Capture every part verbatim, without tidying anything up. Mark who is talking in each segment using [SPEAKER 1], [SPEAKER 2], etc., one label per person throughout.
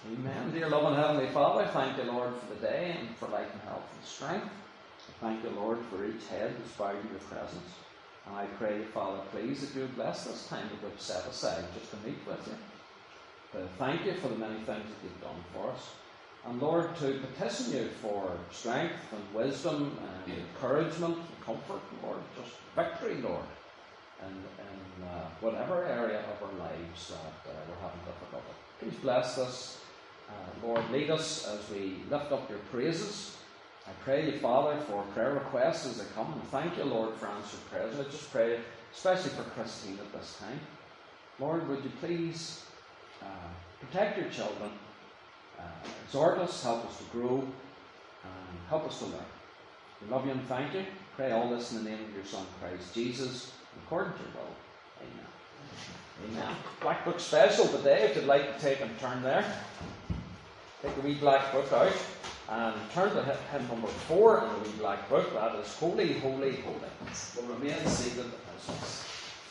[SPEAKER 1] Amen. Dear loving Heavenly Father, thank you, Lord, for the day and for life and health and strength. Thank you, Lord, for each head that's bowed in your presence. And I pray, Father, please, that you would bless this time that we've set aside just to meet with you. To thank you for the many things that you've done for us. And Lord, to petition you for strength and wisdom and encouragement and comfort, Lord, just victory, Lord, in, in uh, whatever area of our lives that uh, we're having difficulty. Please bless us. Uh, Lord, lead us as we lift up your praises. I pray you, Father, for prayer requests as they come. And thank you, Lord, for answered prayers. I just pray, especially for Christine at this time. Lord, would you please uh, protect your children, uh, exhort us, help us to grow, and help us to learn. We love you and thank you. Pray all this in the name of your Son, Christ Jesus, according to your will. Amen. Amen. Black Book special today, if you'd like to take and turn there. Take the wee black book out and turn to hymn number four in the wee black book. That is Holy, Holy, Holy. We'll remain seated as this.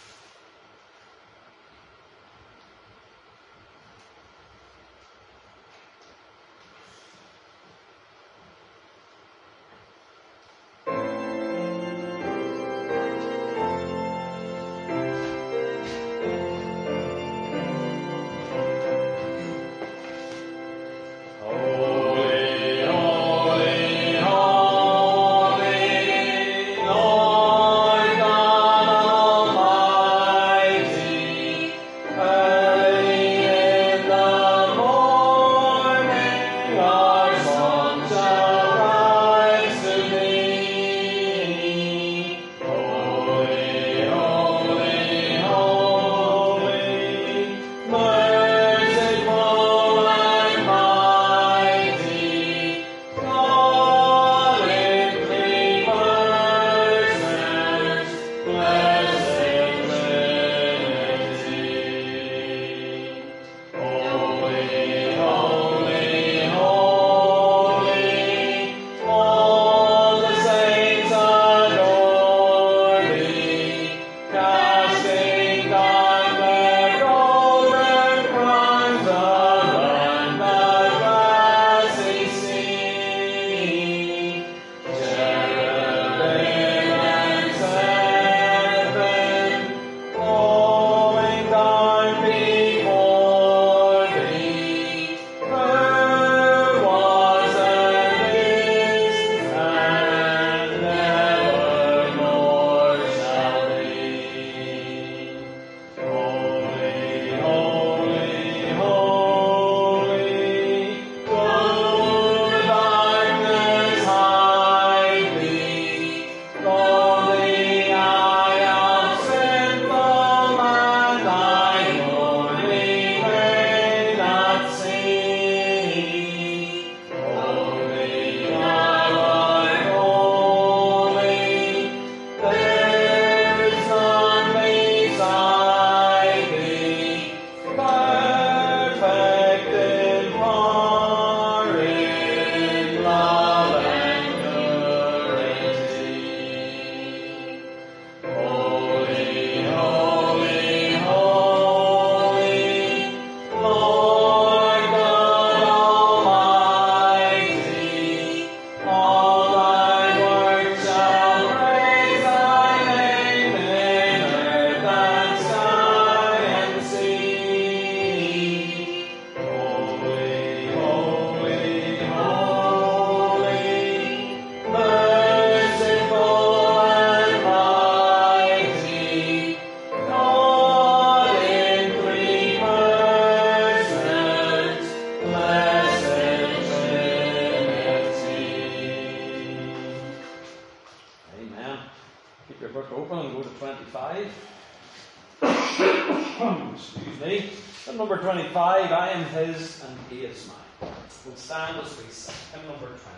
[SPEAKER 1] twenty-five, I am his and he is mine. We'll stand as we sing. Hymn number twenty-five.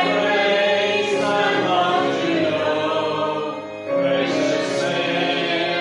[SPEAKER 2] Gracious Savior,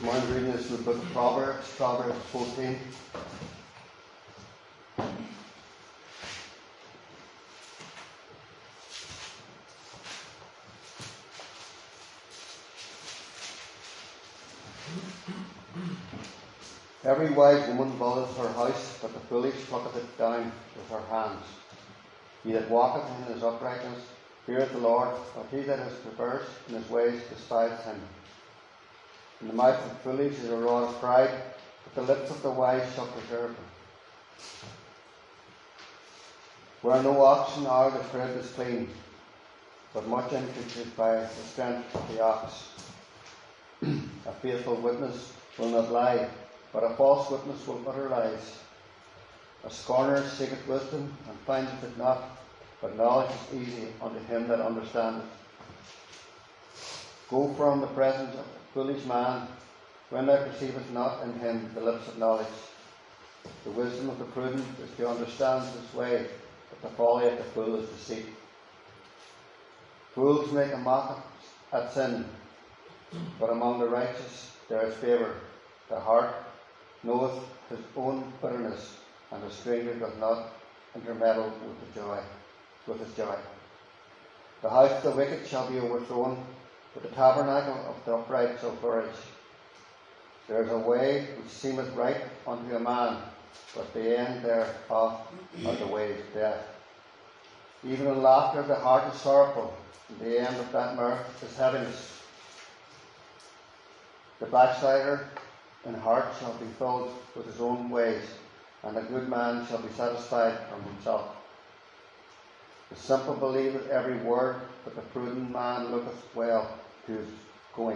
[SPEAKER 2] Morning reading is from the book of Proverbs, Proverbs fourteen. Every wise woman buildeth her house, but the foolish plucketh it down with her hands. He that walketh in his uprightness feareth the Lord, but he that is perverse in his ways despiseth him. In the mouth of the foolish is a rod of pride, but the lips of the wise shall preserve him. Where no oxen are, the crib is clean, but much increase is by the strength of the ox. A faithful witness will not lie, but a false witness will utter lies. A scorner seeketh wisdom, and findeth it not, but knowledge is easy unto him that understandeth. Go from the presence of a foolish man, when thou perceivest not in him the lips of knowledge. The wisdom of the prudent is to understand his way, but the folly of the fool is deceit. Fools make a mock at sin, but among the righteous there is favour. The heart knoweth his own bitterness, and a stranger doth not intermeddle with the joy, with his joy. The house of the wicked shall be overthrown, but the tabernacle of the upright shall flourish. There is a way which seemeth right unto a man, but the end thereof are the ways of death. Even in laughter the heart is sorrowful, and the end of that mirth is heaviness. The backslider in heart shall be filled with his own ways, and a good man shall be satisfied from himself. The simple believeth every word, but the prudent man looketh well to his going.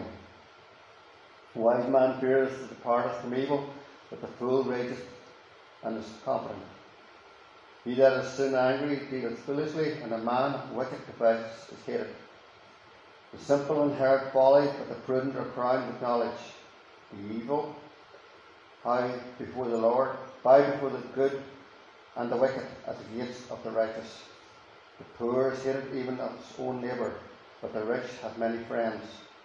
[SPEAKER 2] The wise man feareth and departeth from evil, but the fool rageth and is confident. He that is soon angry dealeth foolishly, and a man of wicked devices is hated. The simple inherit folly, but the prudent are crowned with knowledge. The evil bow before the Lord, bow before the good, and the wicked at the gates of the righteous. The poor is hated even of his own neighbour, but the rich have many friends.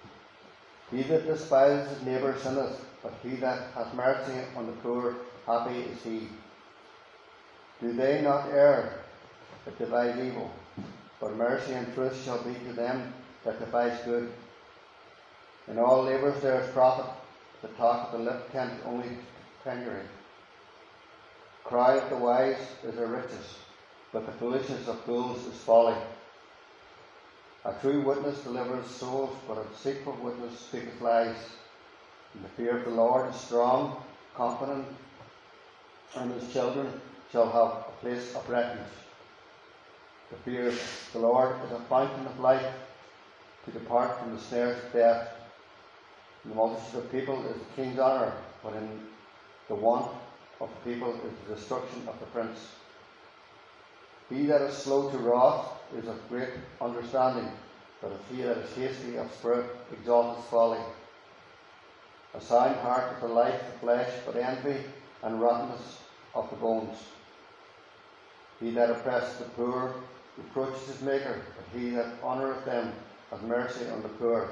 [SPEAKER 2] He that despises his neighbour sinneth, but he that hath mercy on the poor, happy is he. Do they not err that devise evil? But mercy and truth shall be to them that devise good. In all labours there is profit. The talk of the lip tendeth only to penury. The cry of the wise is their riches, but the foolishness of fools is folly. A true witness delivereth souls, but a deceitful witness speaketh lies. And the fear of the Lord is strong, confident, and his children shall have a place of refuge. The fear of the Lord is a fountain of life, to depart from the snares of death. In the multitude of people is the king's honour, but in the want of the people is the destruction of the prince. He that is slow to wrath is of great understanding, but he that is hasty of spirit exalteth folly. A sound heart is the life of the flesh, but envy and rottenness of the bones. He that oppresseth the poor reproaches his maker, but he that honoureth them has mercy on the poor.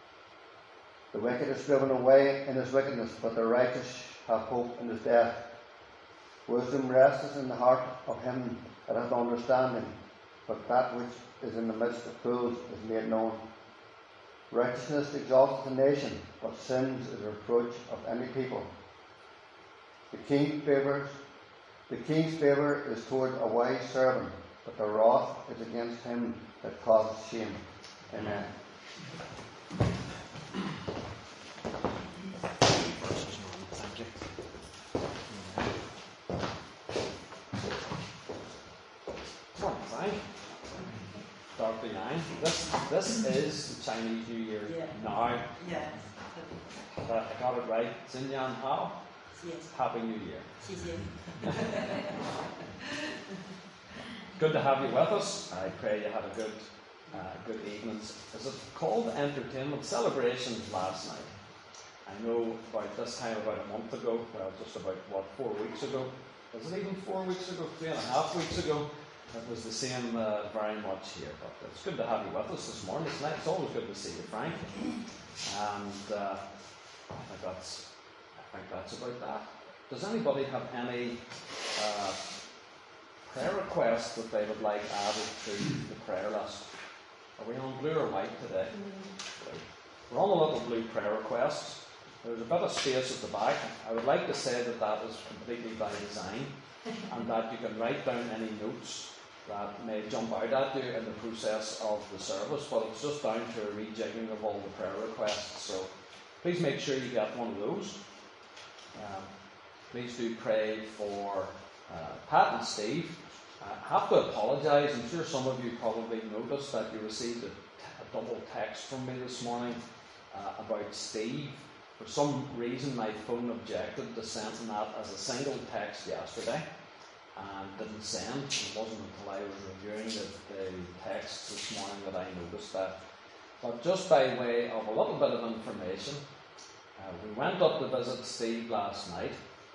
[SPEAKER 2] The wicked is driven away in his wickedness, but the righteous have hope in his death. Wisdom resteth in the heart of him that hath understanding, but that which is in the midst of fools is made known. Righteousness exalteth a nation, but sins is a reproach of any people. The king favours, the king's favour is toward a wise servant, but the wrath is against him that causeth shame. Amen.
[SPEAKER 1] This, this is the Chinese New Year
[SPEAKER 3] yeah.
[SPEAKER 1] now.
[SPEAKER 3] Yeah.
[SPEAKER 1] But I got it right. Xinyan Hao.
[SPEAKER 3] Yes.
[SPEAKER 1] Happy New Year.
[SPEAKER 3] Yes.
[SPEAKER 1] Good to have you with us. I pray you had a good, uh, good evening. Is it called entertainment celebrations last night? I know about this time about a month ago. Well, just about what four weeks ago. Was it even four weeks ago? Three and a half weeks ago. It was the same uh, very much here, but it's good to have you with us this morning. It's, nice. It's always good to see you, Frank. And uh, I think that's, I think that's about that. Does anybody have any uh, prayer requests that they would like added to the prayer list? Are we on blue or white today? Blue. We're on a little blue prayer requests. There's a bit of space at the back. I would like to say that that is completely by design, and that you can write down any notes that may jump out at you in the process of the service, but it's just down to a rejigging of all the prayer requests. So please make sure you get one of those. Um, please do pray for uh, Pat and Steve. I have to apologise. I'm sure some of you probably noticed that you received a, a double text from me this morning uh, about Steve. For some reason, my phone objected to sending that as a single text yesterday and didn't send. It wasn't until I was reviewing the, the text this morning that I noticed that. But just by way of a little bit of information, uh, we went up to visit Steve last night,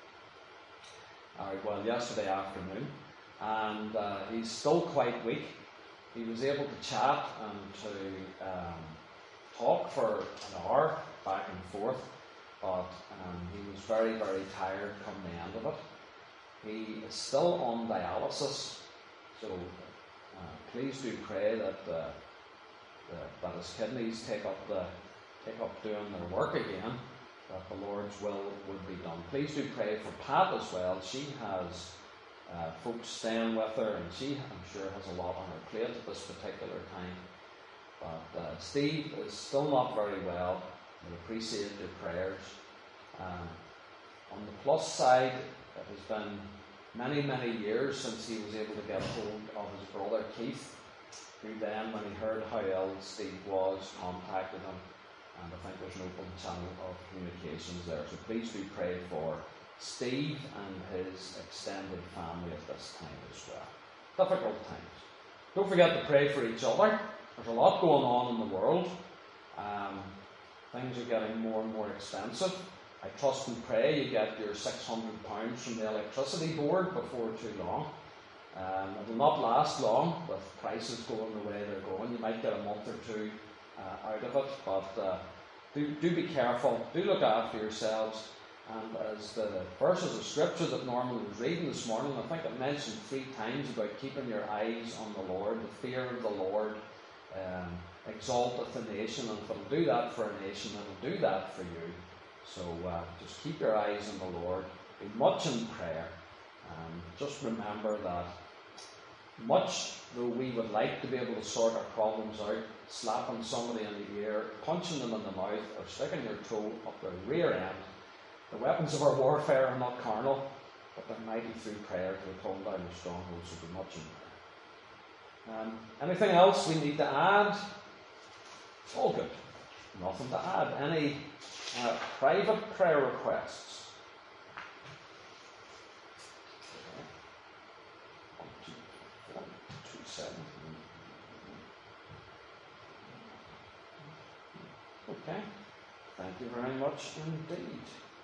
[SPEAKER 1] uh, well, yesterday afternoon, and uh, he's still quite weak. He was able to chat and to um, talk for an hour back and forth, but um, he was very, very tired come the end of it. He is still on dialysis, so uh, please do pray that uh, the, that his kidneys take up the take up doing their work again, that the Lord's will would be done. Please do pray for Pat as well. She has uh, folks staying with her, and she, I'm sure, has a lot on her plate at this particular time. But uh, Steve is still not very well. We appreciate your prayers. Um, on the plus side, it has been many, many years since he was able to get hold of his brother Keith, who then, when he heard how ill Steve was, contacted him, and I think there's an open channel of communications there. So please do pray for Steve and his extended family at this time as well. Difficult times. Don't forget to pray for each other. There's a lot going on in the world. Um, things are getting more and more expensive. I trust and pray you get your six hundred pounds from the electricity board before too long. Um, it will not last long with prices going the way they're going. You might get a month or two uh, out of it, but uh, do, do be careful. Do look after yourselves. And as the verses of scripture that Norman was reading this morning, I think it mentioned three times about keeping your eyes on the Lord, the fear of the Lord. Um, exalteth a nation, and if it'll do that for a nation, it'll do that for you. So uh, just keep your eyes on the Lord. Be much in prayer. Um, just remember that much though we would like to be able to sort our problems out, slapping somebody in the ear, punching them in the mouth, or sticking your toe up their rear end, the weapons of our warfare are not carnal, but they're mighty through prayer to pull down the strongholds. So be much in prayer. Um, anything else we need to add? All good. Nothing to add. Any uh, private prayer requests? Okay. One, two, four, two, seven. Okay. Thank you very much indeed.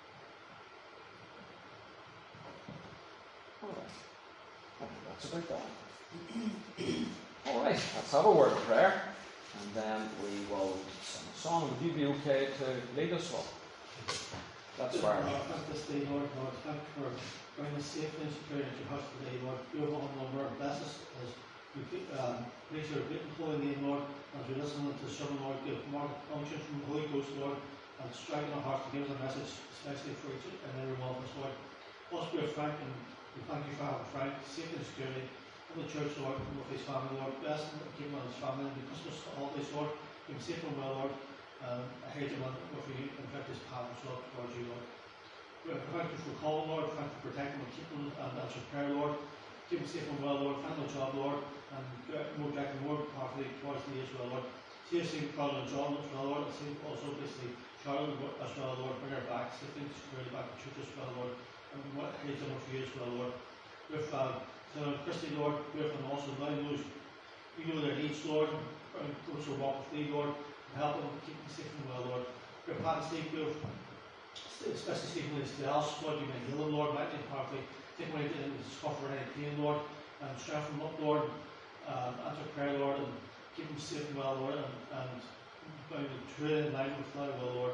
[SPEAKER 1] All right. I think that's about that. All right. Let's have a word of prayer. And then we will sing a song. Would you be okay to lead us all? That's where I'm
[SPEAKER 4] at. This day, Lord God, thank you for bringing us safely and securely into your house today, Lord. Your whole number and bless us as we um, praise your great and holy name, Lord. As we listen to the sermon, Lord, give more unction from the Holy Ghost, Lord, and strike in our hearts to give us a message, especially for each and every one of us, Lord. Also, we are Frank, and we thank you for having Frank safely and securely in the church, Lord, and with his family, Lord. Bless him and keep him and his family. And the Christmas holidays, Lord, keep him safe and well, Lord. Um, I hate him with you and protect his parents, Lord, towards you, Lord. We thank you for calling, Lord. Thank you for protecting and keeping him and answer prayer, Lord. Keep him safe and well, Lord. Find him a job, Lord, and more directly, more powerfully towards the as well, Lord. See us in Carl and John as well, Lord. And see also basically Charlotte as well, Lord. Bring her back, safely and securely back to church as well, Lord. And what hate him with you as well, Lord. With uh, So, Christy, Lord, with and also now those you know their needs, Lord, and those who walk with thee, Lord, and help them keep them safe and well, Lord. Your Pat and Steve, Lord, especially Stephen when he's else, Lord, you may heal him, Lord, mighty and powerfully. Take away any discomfort or any pain, Lord, and strengthen him up, Lord, um, answer prayer, Lord, and keep him safe and well, Lord, and, and bound to true in line with thy will, Lord.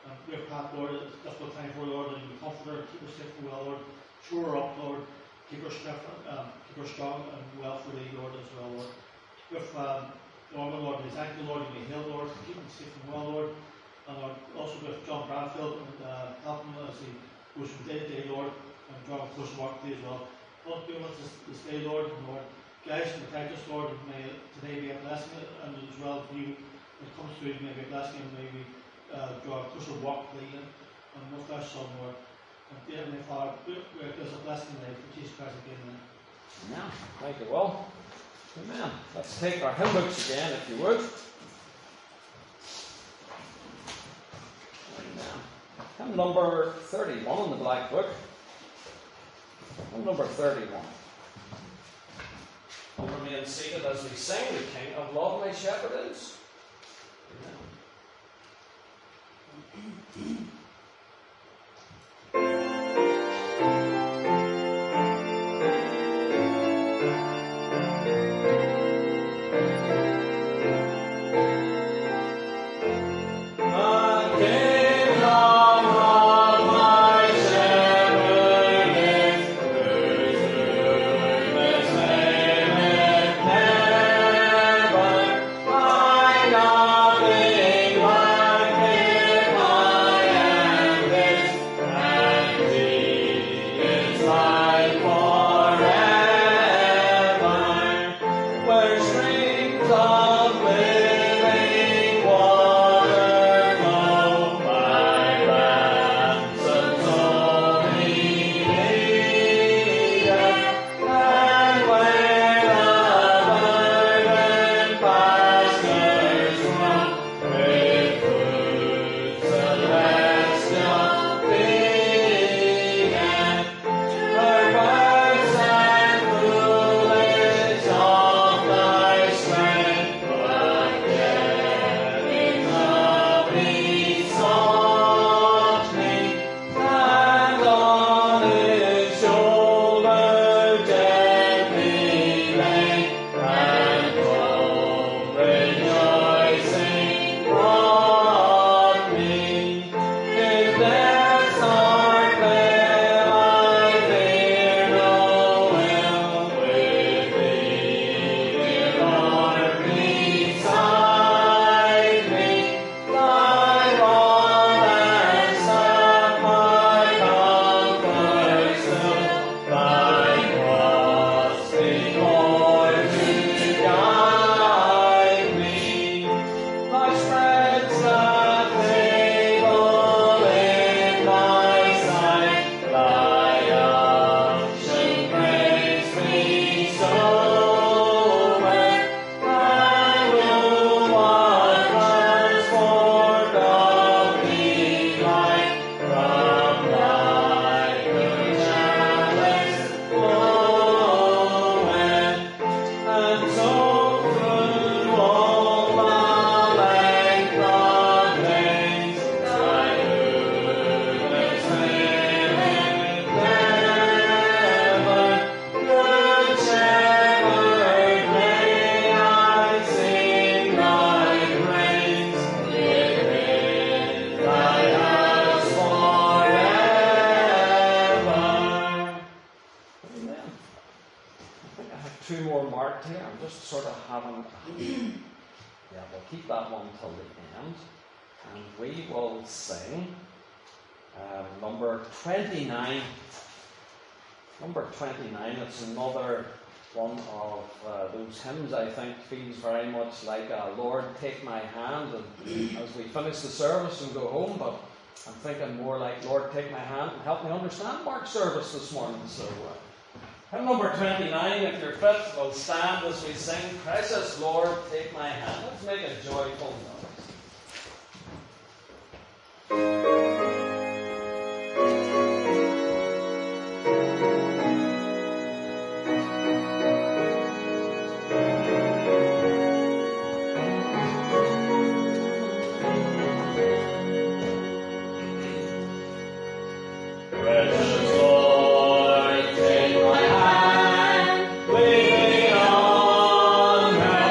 [SPEAKER 4] Um, we have Pat, Lord, it's a difficult time for Lord, and we comfort her, keep her safe and well, Lord. Shore her up, Lord. Keep her strength, um, keep her strong and well for thee, Lord, as well, Lord. With um, Norman, Lord, we thank you, Lord, you may heal, Lord, keep him safe and well, Lord. And Lord, also with John Bradfield, and uh, help him as he goes from day to day, Lord, and draw close to work to thee as well. Lord, be with us this day, Lord, and Lord, guys, protect us, Lord, and may today be a blessing, and as well for you, when it comes through, may be a blessing, and may we uh, draw a closer walk to thee, and, and with our Son, Lord. And dear Heavenly Father, give us a blessing today for Jesus Christ again, amen.
[SPEAKER 1] Amen. Thank you, Will. Amen. Let's take our hymn books again, if you would. Amen. Hymn number thirty-one in the Black Book. Hymn number thirty-one. And remain seated as we sing the King of Love, my Shepherd is. Amen. twenty-nine. Number twenty-nine, it's another one of uh, those hymns I think feels very much like a Lord take my hand, and as we finish the service and go home, but I'm thinking more like Lord take my hand and help me understand Mark's service this morning. So uh, hymn number twenty-nine, if you're fit, we'll stand as we sing Precious Lord take my hand. Let's make a joyful noise.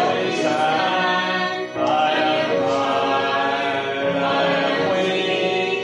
[SPEAKER 5] I am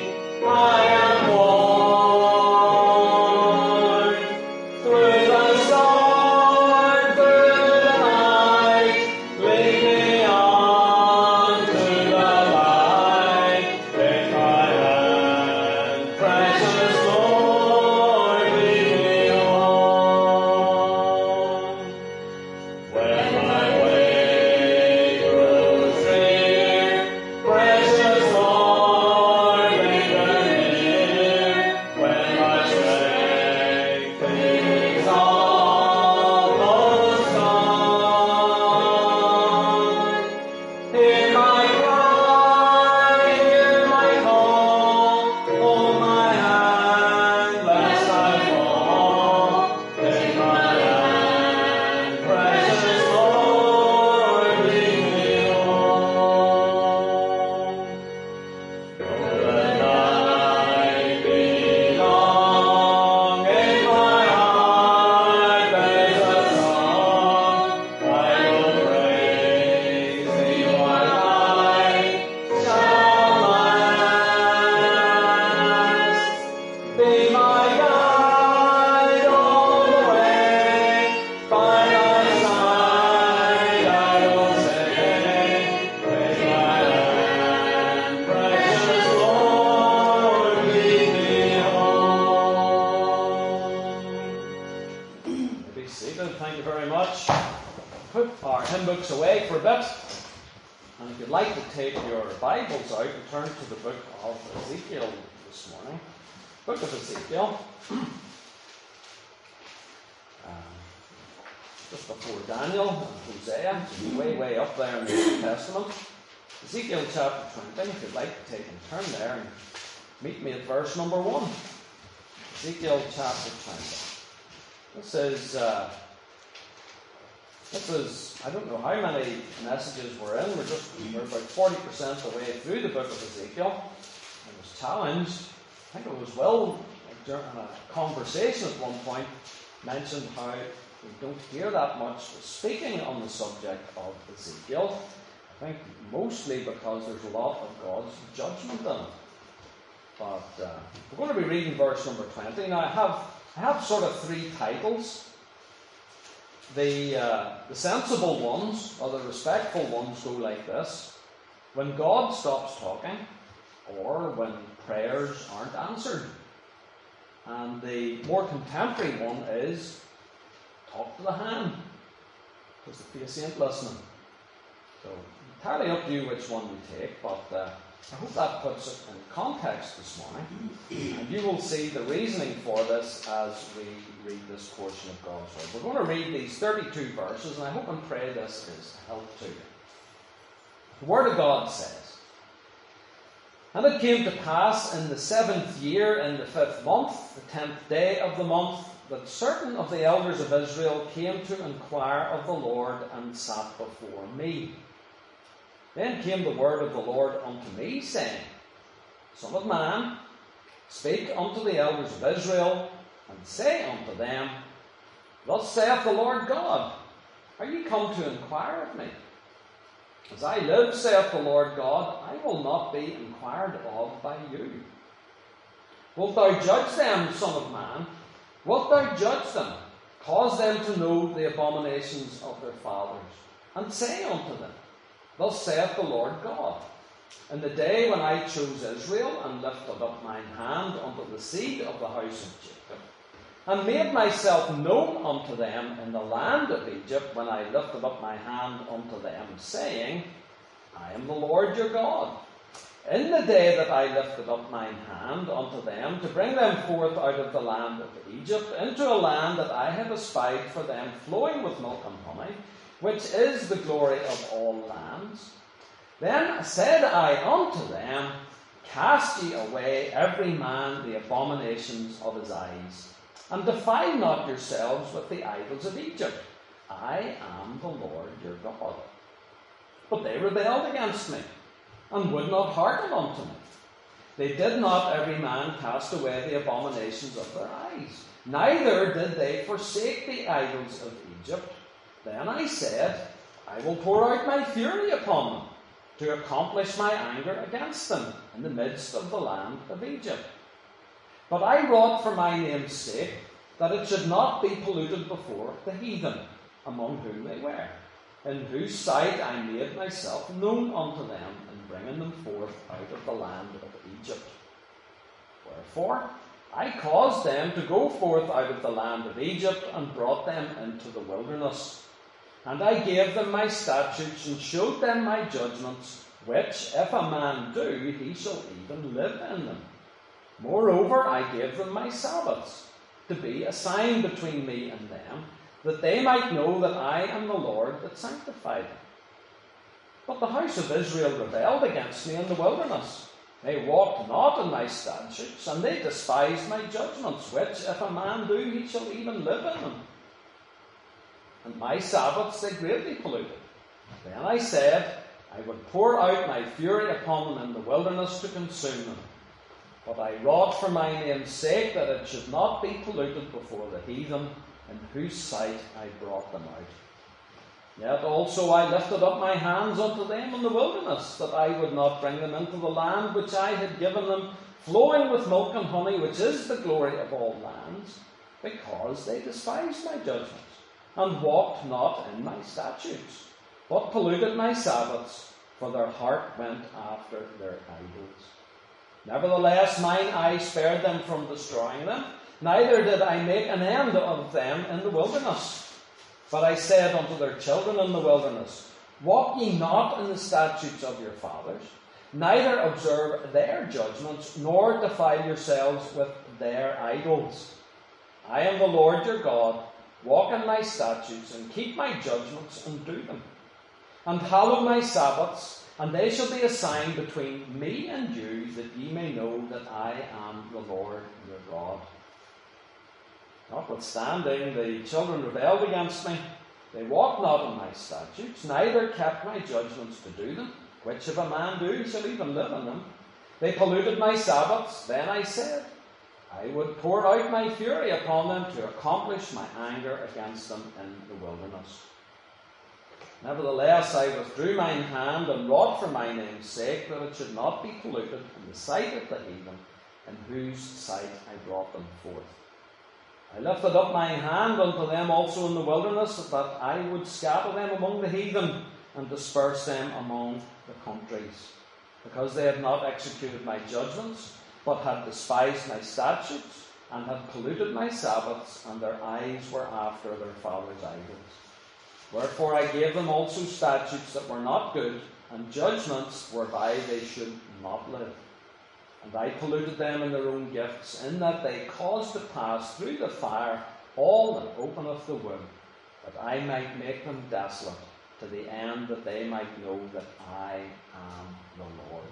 [SPEAKER 1] away for a bit. And if you'd like to take your Bibles out and turn to the book of Ezekiel this morning. Book of Ezekiel. um, just before Daniel and Hosea, so way, way up there in the New Testament. Ezekiel chapter twenty, if you'd like to take and turn there and meet me at verse number one. Ezekiel chapter twenty. This is, uh, this is, I don't know how many messages we're in. We're just, we're about forty percent the way through the book of Ezekiel. I was challenged. I think it was Will, during a conversation at one point, mentioned how we don't hear that much speaking on the subject of Ezekiel. I think mostly because there's a lot of God's judgment in it. But uh, we're going to be reading verse number twenty. Now I have I have sort of three titles. The uh, the sensible ones, or the respectful ones, go like this: when God stops talking, or when prayers aren't answered. And the more contemporary one is talk to the hand, because the face ain't listening. So entirely up to you which one you take, but uh, I hope that puts it in context this morning. And you will see the reasoning for this as we read this portion of God's Word. We're going to read these thirty-two verses, and I hope and pray this is a help to you. The Word of God says, "And it came to pass in the seventh year, in the fifth month, the tenth day of the month, that certain of the elders of Israel came to inquire of the Lord, and sat before me. Then came the word of the Lord unto me, saying, Son of man, speak unto the elders of Israel, and say unto them, Thus saith the Lord God, Are ye come to inquire of me? As I live, saith the Lord God, I will not be inquired of by you. Wilt thou judge them, Son of man? Wilt thou judge them? Cause them to know the abominations of their fathers, and say unto them, Thus saith the Lord God, In the day when I chose Israel, and lifted up mine hand unto the seed of the house of Jacob, and made myself known unto them in the land of Egypt, when I lifted up my hand unto them, saying, I am the Lord your God. In the day that I lifted up mine hand unto them, to bring them forth out of the land of Egypt, into a land that I have espied for them, flowing with milk and honey, which is the glory of all lands. Then said I unto them, Cast ye away every man the abominations of his eyes, and defile not yourselves with the idols of Egypt. I am the Lord your God. But they rebelled against me, and would not hearken unto me. They did not every man cast away the abominations of their eyes, neither did they forsake the idols of Egypt. Then I said, I will pour out my fury upon them, to accomplish my anger against them in the midst of the land of Egypt. But I wrought for my name's sake, that it should not be polluted before the heathen, among whom they were, in whose sight I made myself known unto them, in bringing them forth out of the land of Egypt. Wherefore I caused them to go forth out of the land of Egypt, and brought them into the wilderness. And I gave them my statutes, and showed them my judgments, which, if a man do, he shall even live in them. Moreover, I gave them my Sabbaths, to be a sign between me and them, that they might know that I am the Lord that sanctified them. But the house of Israel rebelled against me in the wilderness. They walked not in my statutes, and they despised my judgments, which, if a man do, he shall even live in them. And my Sabbaths they greatly polluted. Then I said, I would pour out my fury upon them in the wilderness to consume them. But I wrought for my name's sake, that it should not be polluted before the heathen, in whose sight I brought them out. Yet also I lifted up my hands unto them in the wilderness, that I would not bring them into the land which I had given them, flowing with milk and honey, which is the glory of all lands, because they despised my judgments, and walked not in my statutes, but polluted my Sabbaths, for their heart went after their idols. Nevertheless, mine eye spared them from destroying them, neither did I make an end of them in the wilderness. But I said unto their children in the wilderness, Walk ye not in the statutes of your fathers, neither observe their judgments, nor defile yourselves with their idols. I am the Lord your God. Walk in my statutes, and keep my judgments, and do them. And hallow my Sabbaths, and they shall be a sign between me and you, that ye may know that I am the Lord your God. Notwithstanding, the children rebelled against me. They walked not in my statutes, neither kept my judgments to do them. Which if a man do, shall even live in them. They polluted my Sabbaths. Then I said, I would pour out my fury upon them to accomplish my anger against them in the wilderness. Nevertheless, I withdrew mine hand and wrought for my name's sake, that it should not be polluted in the sight of the heathen, in whose sight I brought them forth. I lifted up my hand unto them also in the wilderness, that I would scatter them among the heathen, and disperse them among the countries, because they had not executed my judgments, but had despised my statutes, and had polluted my Sabbaths, and their eyes were after their fathers' idols. Wherefore I gave them also statutes that were not good, and judgments whereby they should not live. And I polluted them in their own gifts, in that they caused to pass through the fire all that openeth the womb, that I might make them desolate, to the end that they might know that I am the Lord.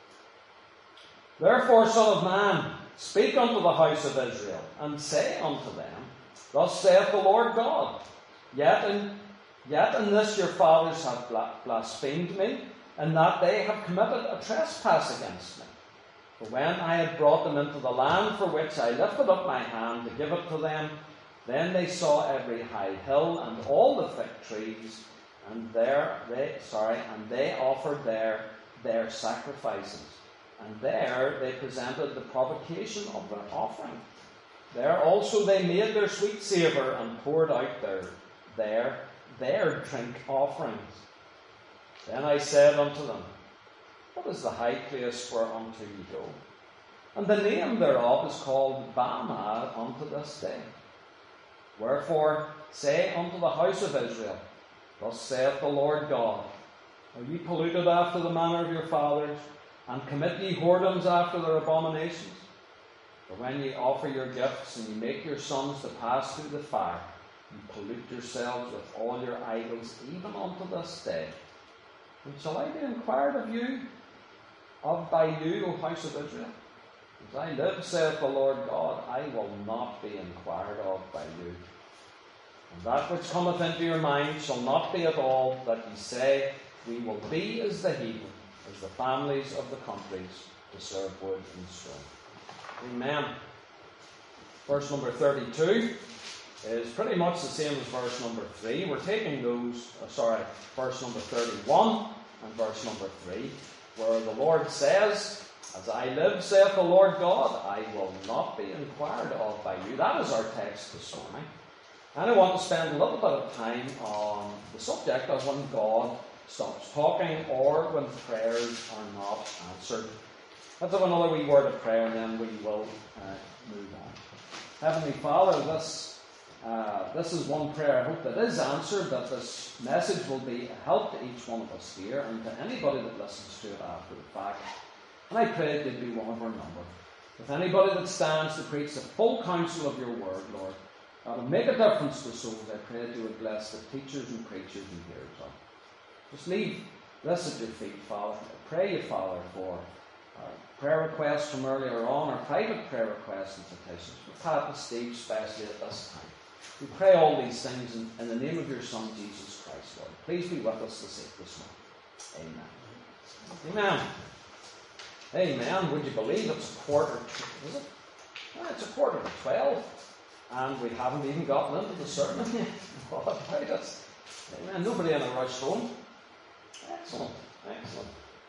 [SPEAKER 1] Therefore, Son of man, speak unto the house of Israel, and say unto them, Thus saith the Lord God, Yet in, yet in this your fathers have blasphemed me, and that they have committed a trespass against me. For when I had brought them into the land for which I lifted up my hand to give it to them, then they saw every high hill and all the thick trees, and there they sorry, and they offered there their sacrifices, and there they presented the provocation of their offering. There also they made their sweet savour, and poured out their their their drink offerings. Then I said unto them, What is the high place whereunto ye go? And the name thereof is called Bamad unto this day. Wherefore say unto the house of Israel, Thus saith the Lord God, Are ye polluted after the manner of your fathers, and commit ye whoredoms after their abominations? For when ye offer your gifts, and ye make your sons to pass through the fire, ye pollute yourselves with all your idols, even unto this day. And shall I be inquired of you, of by you, O house of Israel? As I live, saith the Lord God, I will not be inquired of by you. And that which cometh into your mind shall not be at all that ye say, We will be as the heathen, as the families of the countries, to serve wood and stone. Amen. Verse number thirty-two is pretty much the same as verse number three. We're taking those, uh, sorry, verse number thirty-one and verse number three, where the Lord says, As I live, saith the Lord God, I will not be inquired of by you. That is our text this morning. And I want to spend a little bit of time on the subject of when God stops talking, or when prayers are not answered. Let's have another wee word of prayer, and then we will uh, move on. Heavenly Father, this uh, this is one prayer I hope that is answered, that this message will be a help to each one of us here, and to anybody that listens to it after the fact. And I pray that they'd be one of our number. If anybody that stands to preach the full counsel of your word, Lord, that will make a difference to souls, I pray that you would bless the teachers and preachers and hearers of. Just leave this at your feet, Father. I pray you, Father, for our prayer requests from earlier on, our private prayer requests and petitions, for Pat and Steve especially at this time. We pray all these things in, in the name of your Son, Jesus Christ, Lord. Please be with us this, this morning. Amen. Amen. Amen. Would you believe it's a quarter to, is it? Yeah, it's a quarter to twelve. And we haven't even gotten into the sermon yet. What about it? Amen. Nobody in a rush home. Excellent. Excellent.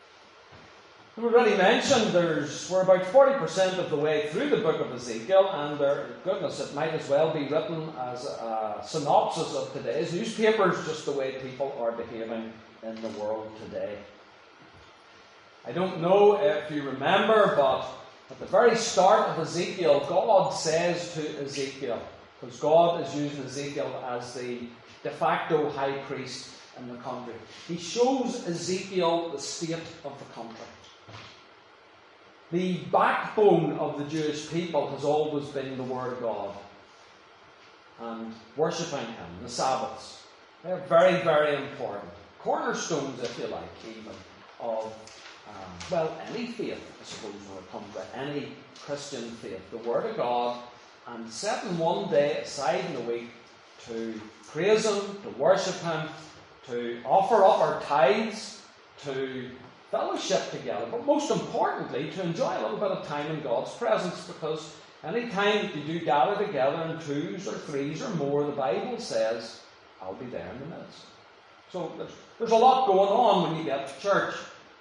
[SPEAKER 1] We already mentioned there's we're about forty percent of the way through the book of Ezekiel, and there, goodness, it might as well be written as a synopsis of today's newspapers, just the way people are behaving in the world today. I don't know if you remember, but at the very start of Ezekiel, God says to Ezekiel, because God is using Ezekiel as the de facto high priest in the country. He shows Ezekiel the state of the country. The backbone of the Jewish people has always been the Word of God and worshipping Him, the Sabbaths. They're very, very important. Cornerstones, if you like, even of, um, well, any faith, I suppose, when it comes to any Christian faith. The Word of God, and setting one day aside in the week to praise Him, to worship Him, to offer up our tithes, to fellowship together, but most importantly, to enjoy a little bit of time in God's presence, because any time that you do gather together in twos or threes or more, the Bible says, I'll be there in the midst. So there's, there's a lot going on when you get to church.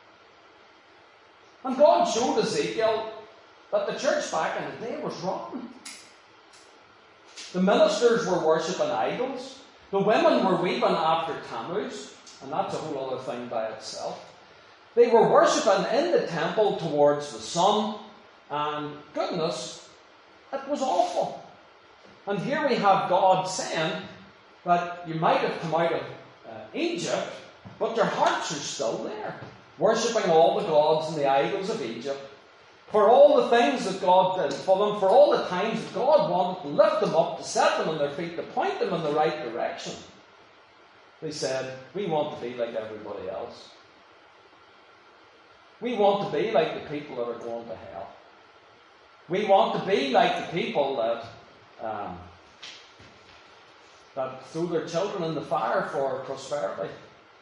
[SPEAKER 1] And God showed Ezekiel that the church back in the day was rotten. The ministers were worshipping idols. The women were weeping after Tammuz, and that's a whole other thing by itself. They were worshipping in the temple towards the sun, and goodness, it was awful. And here we have God saying that you might have come out of uh, Egypt, but your hearts are still there, worshipping all the gods and the idols of Egypt, for all the things that God did for them, for all the times that God wanted to lift them up, to set them on their feet, to point them in the right direction. They said, we want to be like everybody else. We want to be like the people that are going to hell. We want to be like the people that um, that threw their children in the fire for prosperity.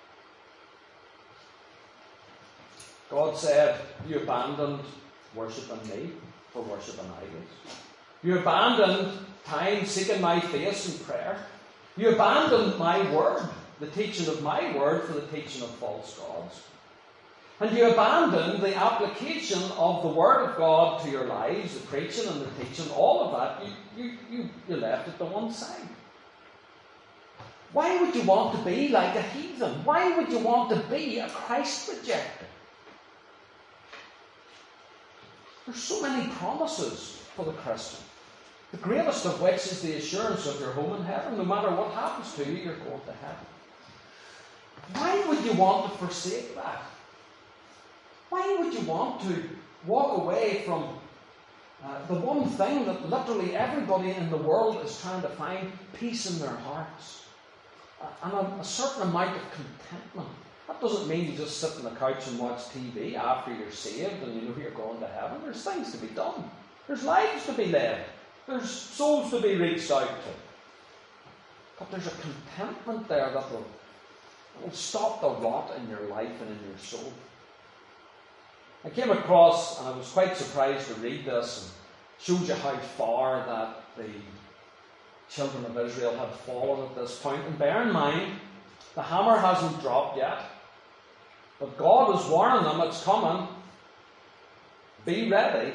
[SPEAKER 1] God said, you abandoned worshipping me for worshipping idols. You abandoned time seeking my face in prayer. You abandoned my word, the teaching of my word, for the teaching of false gods. And you abandoned the application of the Word of God to your lives, the preaching and the teaching, all of that, you, you, you, you left it to one side. Why would you want to be like a heathen? Why would you want to be a Christ rejecter? There's so many promises for the Christian, the greatest of which is the assurance of your home in heaven. No matter what happens to you, you're going to heaven. Why would you want to forsake that? Why would you want to walk away from uh, the one thing that literally everybody in the world is trying to find, peace in their hearts, uh, and a, a certain amount of contentment? That doesn't mean you just sit on the couch and watch T V after you're saved and you know you're going to heaven. There's things to be done. There's lives to be led. There's souls to be reached out to. But there's a contentment there that will, that will stop the rot in your life and in your soul. I came across, and I was quite surprised to read this, and shows you how far that the children of Israel had fallen at this point. And bear in mind, the hammer hasn't dropped yet, but God is warning them it's coming. Be ready.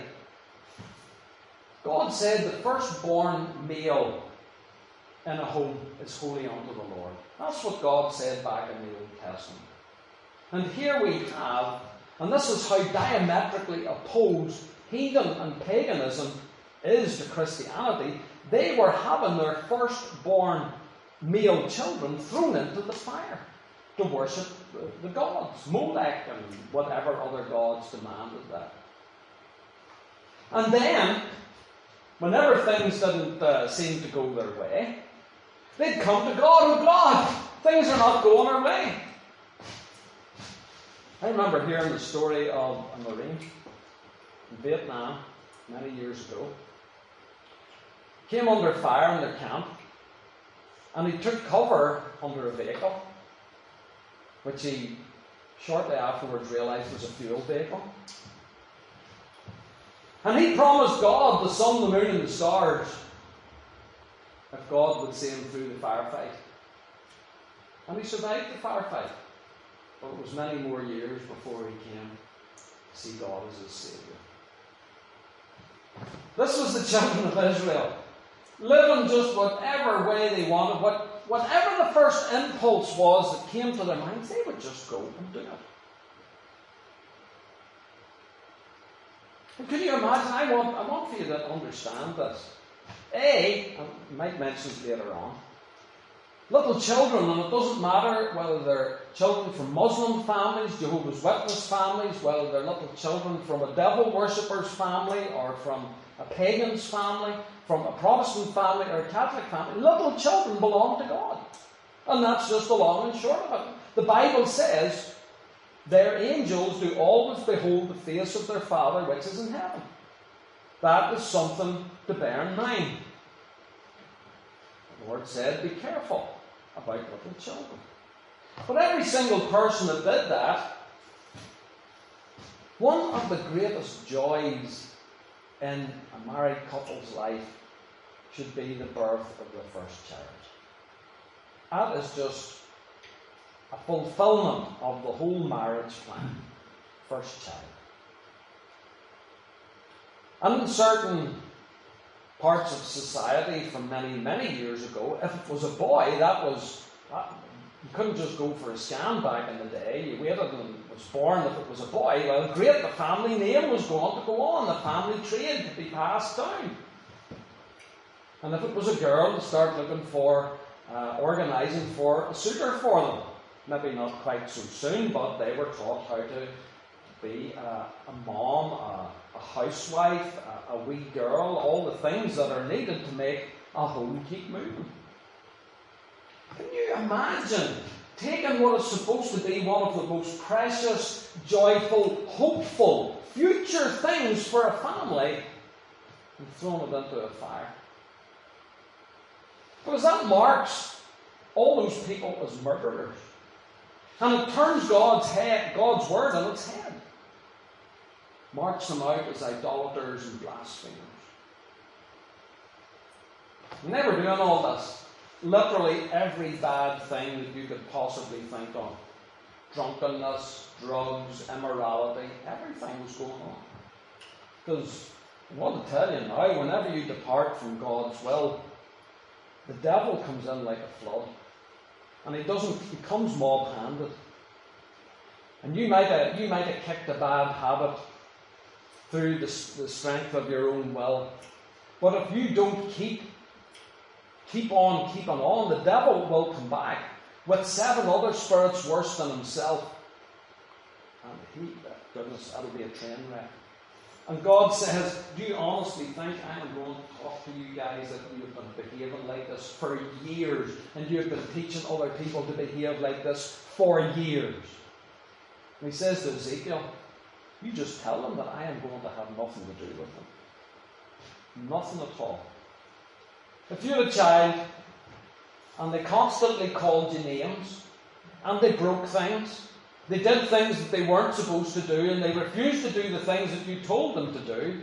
[SPEAKER 1] God said the firstborn male in a home is holy unto the Lord. That's what God said back in the Old Testament. And here we have, and this is how diametrically opposed heathen and paganism is to Christianity. They were having their firstborn male children thrown into the fire to worship the gods, Molech and whatever other gods demanded that. And then, whenever things didn't uh, seem to go their way, they'd come to God. Oh God, things are not going our way. I remember hearing the story of a Marine in Vietnam many years ago. Came under fire in their camp, and he took cover under a vehicle, which he shortly afterwards realised was a fuel vehicle. And he promised God the sun, the moon, and the stars if God would see him through the firefight. And he survived the firefight. But it was many more years before he came to see God as his Saviour. This was the children of Israel, living just whatever way they wanted, what, whatever the first impulse was that came to their minds, they would just go and do it. And can you imagine? I want, I want for you to understand this. A, I might mention it later on, Little children, and it doesn't matter whether they're children from Muslim families, Jehovah's Witness families, whether they're little children from a devil worshipper's family or from a pagan's family, from a Protestant family or a Catholic family. Little children belong to God. And that's just the long and short of it. The Bible says their angels do always behold the face of their Father which is in heaven. That is something to bear in mind. The Lord said, be careful about little children. But every single person that did that, one of the greatest joys in a married couple's life should be the birth of their first child. That is just a fulfillment of the whole marriage plan. First child. And in certain parts of society from many, many years ago, if it was a boy, that was, that, you couldn't just go for a scan back in the day. You waited and it was born. If it was a boy, well, great, the family name was going to go on, the family trade to be passed down. And if it was a girl, to start looking for, uh, organising for a suitor for them. Maybe not quite so soon, but they were taught how to be a, a mom, a, a housewife, a, a wee girl, all the things that are needed to make a home keep moving. Can you imagine taking what is supposed to be one of the most precious, joyful, hopeful, future things for a family and throwing it into a fire? Because that marks all those people as murderers. And it turns God's head, God's word on its head. Marks them out as idolaters and blasphemers. And they were doing all this. Literally every bad thing that you could possibly think of. Drunkenness, drugs, immorality, everything was going on. Because I want to tell you now, whenever you depart from God's will, the devil comes in like a flood. And he doesn't, he comes mob-handed. And you might have, you might have kicked a bad habit through the, the strength of your own will. But if you don't keep, keep on keeping on, the devil will come back with seven other spirits worse than himself. And he, goodness, that'll be a train wreck. And God says, do you honestly think I am going to talk to you guys that you have been behaving like this for years, and you have been teaching other people to behave like this for years? And he says to Ezekiel, you just tell them that I am going to have nothing to do with them. Nothing at all. If you had a child and they constantly called you names and they broke things, they did things that they weren't supposed to do, and they refused to do the things that you told them to do,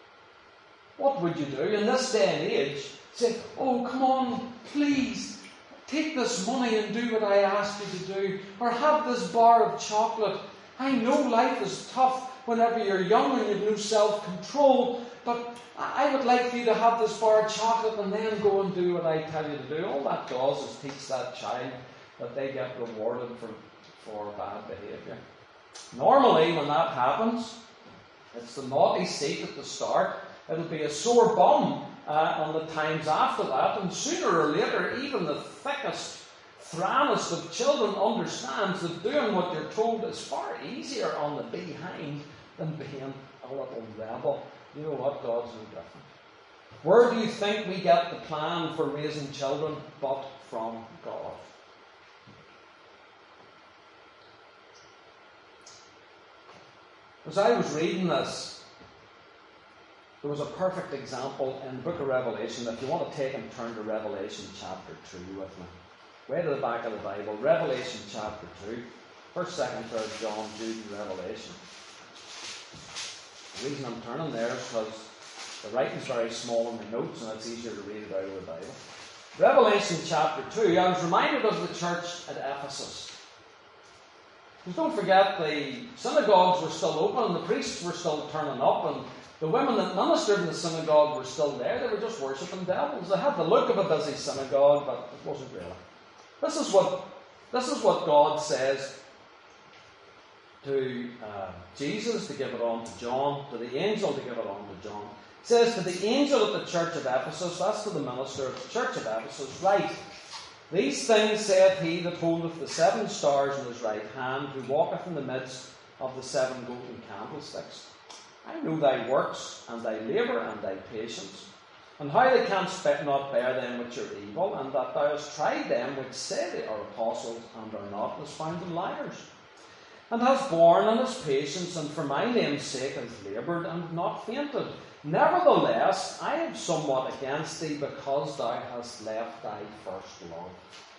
[SPEAKER 1] what would you do? In this day and age, say, oh, come on, please, take this money and do what I asked you to do, or have this bar of chocolate. I know life is tough whenever you're young and you've no self-control, but I would like you to have this bar of chocolate and then go and do what I tell you to do. All that does is teach that child that they get rewarded for for bad behaviour. Normally, when that happens, it's the naughty seat at the start. It'll be a sore bum uh, on the times after that, and sooner or later, even the thickest, thranest of children understands that doing what you're told is far easier on the behind than being a little rebel. You know what? God's no different. Where do you think we get the plan for raising children but from God? As I was reading this, there was a perfect example in the book of Revelation. If you want to take and turn to Revelation chapter two with me. Way to the back of the Bible. Revelation chapter two. First, second, third John, Jude, and Revelation. The reason I'm turning there is because the writing's very small in the notes and it's easier to read it out of the Bible. Revelation chapter two. I was reminded of the church at Ephesus. Because don't forget, the synagogues were still open and the priests were still turning up, and the women that ministered in the synagogue were still there. They were just worshipping devils. They had the look of a busy synagogue, but it wasn't really. This is what, this is what God says to uh, Jesus to give it on to John, to the angel to give it on to John. It says to the angel of the church of Ephesus, that's to the minister of the church of Ephesus, write, These things saith he that holdeth the seven stars in his right hand, who walketh in the midst of the seven golden candlesticks. I know thy works, and thy labour, and thy patience, and how thou canst not bear them which are evil, and that thou hast tried them which say they are apostles, and are not, and hast found them liars. And hast borne, and hast patience, and for my name's sake hast laboured, and not fainted. Nevertheless, I have somewhat against thee, because thou hast left thy first love.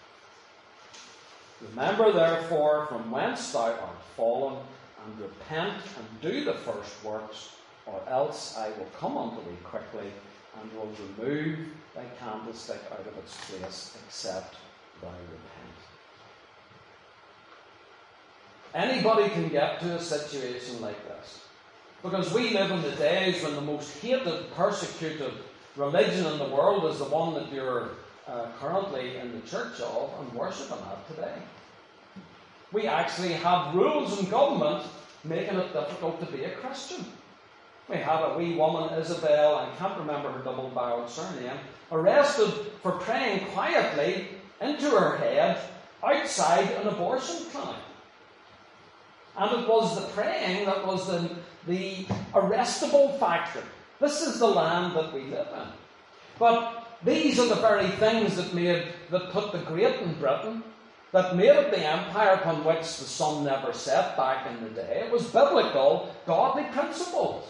[SPEAKER 1] Remember therefore from whence thou art fallen, and repent, and do the first works, or else I will come unto thee quickly, and will remove thy candlestick out of its place, except thou repent. Anybody can get to a situation like this. Because we live in the days when the most hated, persecuted religion in the world is the one that you're uh, currently in the church of and worshipping at today. We actually have rules in government making it difficult to be a Christian. We had a wee woman, Isabel, I can't remember her double-barreled surname, arrested for praying quietly into her head outside an abortion clinic. And it was the praying that was the, the arrestable factor. This is the land that we live in. But these are the very things that made that put the Great in Britain, that made it the empire upon which the sun never set back in the day. It was biblical, godly principles.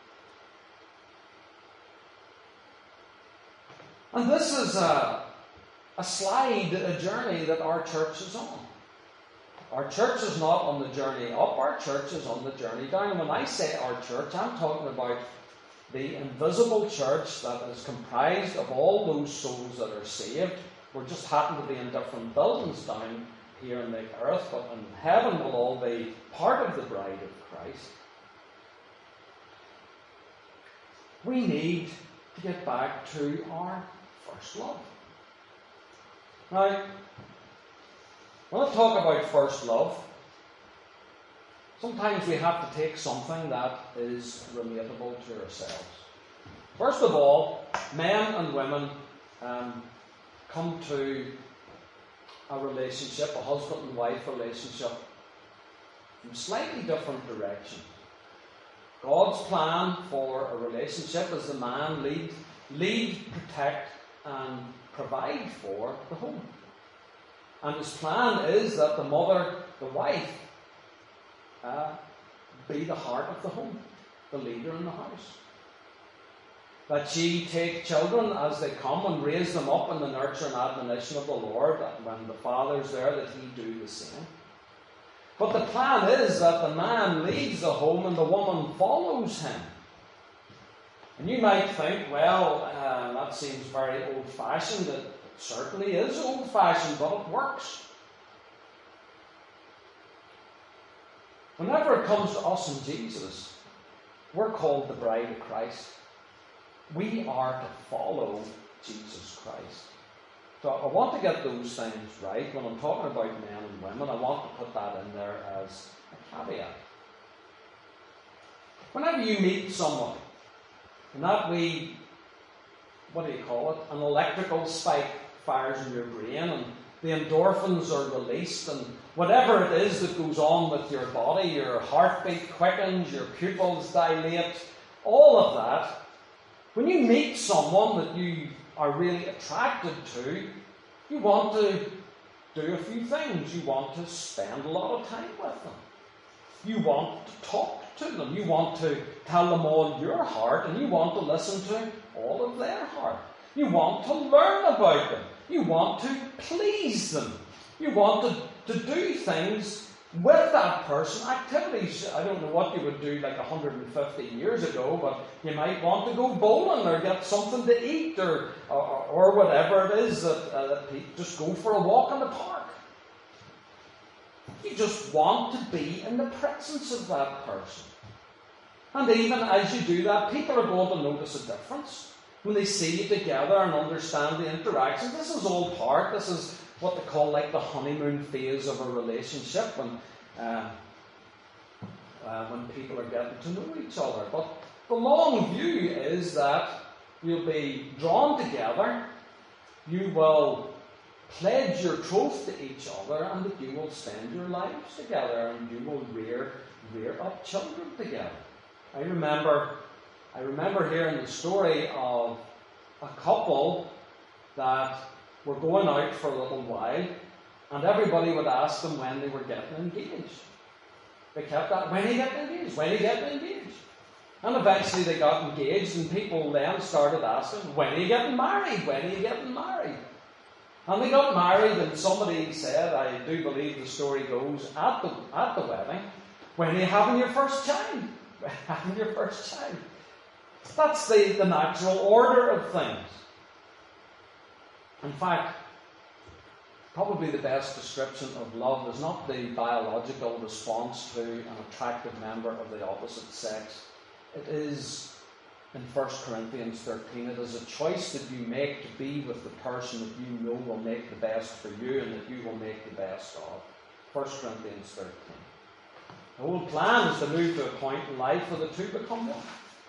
[SPEAKER 1] And this is a, a slide, a journey that our church is on. Our church is not on the journey up, our church is on the journey down. And when I say our church, I'm talking about the invisible church that is comprised of all those souls that are saved. We just happen to be in different buildings down here on the earth, but in heaven we'll all be part of the bride of Christ. We need to get back to our first love. Now, when I talk about first love, sometimes we have to take something that is relatable to ourselves. First of all, men and women um, come to a relationship, a husband and wife relationship, from slightly different directions. God's plan for a relationship is the man lead, lead, protect, and provide for the home. And his plan is that the mother, the wife, uh, be the heart of the home, the leader in the house. That she take children as they come and raise them up in the nurture and admonition of the Lord, that when the father's there, that he do the same. But the plan is that the man leads the home and the woman follows him. And you might think, well, uh, that seems very old-fashioned. It certainly is old-fashioned, but it works. Whenever it comes to us and Jesus, we're called the bride of Christ. We are to follow Jesus Christ. So I want to get those things right. When I'm talking about men and women, I want to put that in there as a caveat. Whenever you meet someone, and that we, what do you call it, an electrical spike fires in your brain, and the endorphins are released, and whatever it is that goes on with your body, your heartbeat quickens, your pupils dilate, all of that. When you meet someone that you are really attracted to, you want to do a few things. You want to spend a lot of time with them. You want to talk to them. You want to tell them all your heart, and you want to listen to all of their heart. You want to learn about them. You want to please them. You want to, to do things with that person, activities. I don't know what you would do like one hundred fifty years ago, but you might want to go bowling or get something to eat or or, or whatever it is that, uh, that people just go for a walk in the park. You just want to be in the presence of that person. And even as you do that, people are going to notice a difference when they see you together and understand the interaction. This is all part, this is what they call like the honeymoon phase of a relationship, when uh, uh, when people are getting to know each other. But the long view is that you'll be drawn together, you will pledge your troth to each other, and that you will spend your lives together, and you will rear, rear up children together. I remember, I remember hearing the story of a couple that were going out for a little while, and everybody would ask them when they were getting engaged. They kept that, when are you getting engaged? When are you getting engaged? And eventually they got engaged, and people then started asking, when are you getting married? When are you getting married? And they got married, and somebody said, I do believe the story goes, at the, at the wedding, when are you having your first child? Having your first child. That's the, the natural order of things. In fact, probably the best description of love is not the biological response to an attractive member of the opposite sex. It is, in First Corinthians thirteen, it is a choice that you make to be with the person that you know will make the best for you and that you will make the best of. First Corinthians thirteen. The whole plan is to move to a point in life where the two become one.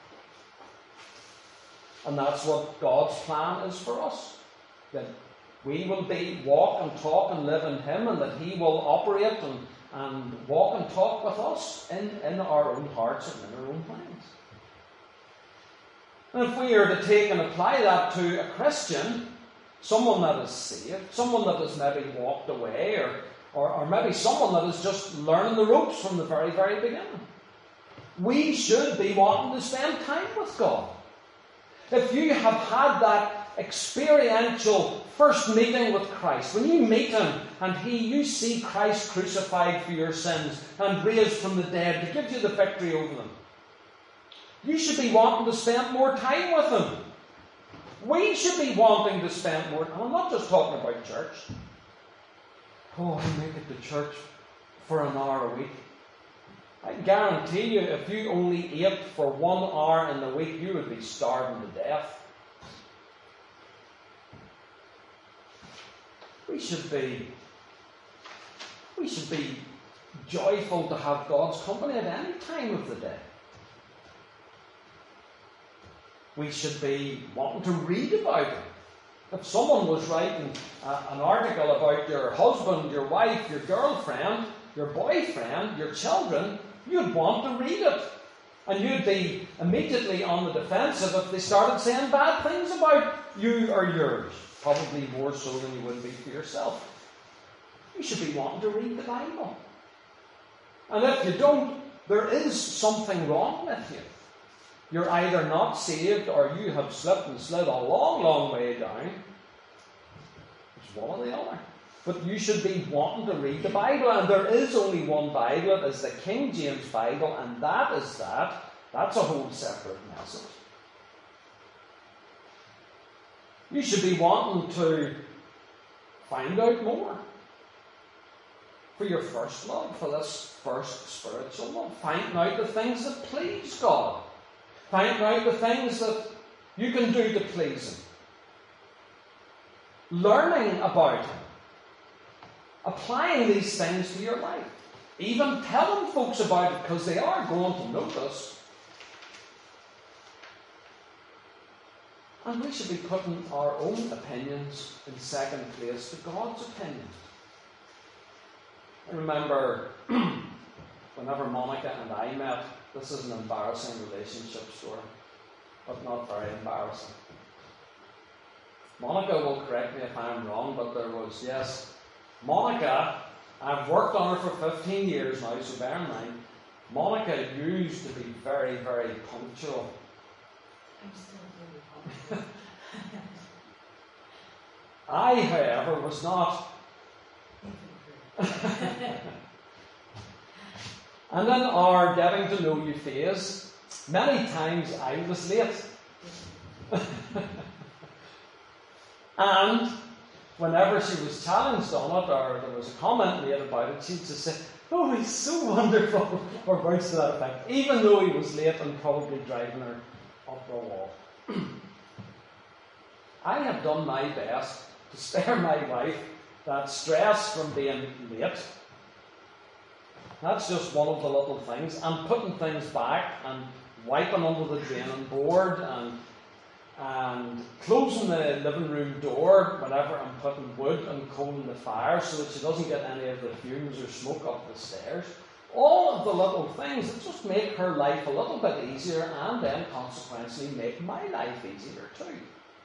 [SPEAKER 1] And that's what God's plan is for us. That we will be, walk and talk and live in Him, and that He will operate and, and walk and talk with us in, in our own hearts and in our own minds. And if we are to take and apply that to a Christian, someone that is saved, someone that has maybe walked away, or, or, or maybe someone that is just learning the ropes from the very, very beginning, we should be wanting to spend time with God. If you have had that experiential first meeting with Christ, when you meet Him and He, you see Christ crucified for your sins and raised from the dead to give you the victory over them, you should be wanting to spend more time with Him. We should be wanting to spend more time. I'm not just talking about church. Oh, I make it to church for an hour a week. I guarantee you, if you only ate for one hour in the week, you would be starving to death. We should be, we should be joyful to have God's company at any time of the day. We should be wanting to read about it. If someone was writing uh, an article about your husband, your wife, your girlfriend, your boyfriend, your children, you'd want to read it. And you'd be immediately on the defensive if they started saying bad things about you or yours. Probably more so than you would be for yourself. You should be wanting to read the Bible. And if you don't, there is something wrong with you. You're either not saved or you have slipped and slid a long, long way down. It's one or the other. But you should be wanting to read the Bible. And there is only one Bible. It is the King James Bible. And that is that. That's a whole separate message. You should be wanting to find out more. For your first love. For this first spiritual love. Find out the things that please God. Find out the things that you can do to please Him. Learning about Him. Applying these things to your life. Even telling folks about it, because they are going to notice. And we should be putting our own opinions in second place to God's opinion. I remember whenever Monica and I met, this is an embarrassing relationship story, but not very embarrassing. Monica will correct me if I'm wrong, but there was, yes, Monica, I've worked on her for fifteen years now, so bear in mind, Monica used to be very, very punctual.
[SPEAKER 3] I'm still very punctual.
[SPEAKER 1] I, however, was not. And in our getting to know you phase, many times I was late. And whenever she was challenged on it, or there was a comment made about it, she'd just say, "Oh, he's so wonderful," or words to that effect, even though he was late and probably driving her up the wall. I have done my best to spare my wife that stress from being late. That's just one of the little things. And putting things back and wiping under the draining board and and closing the living room door whenever I'm putting wood and coal in the fire so that she doesn't get any of the fumes or smoke up the stairs. All of the little things that just make her life a little bit easier, and then consequently make my life easier too.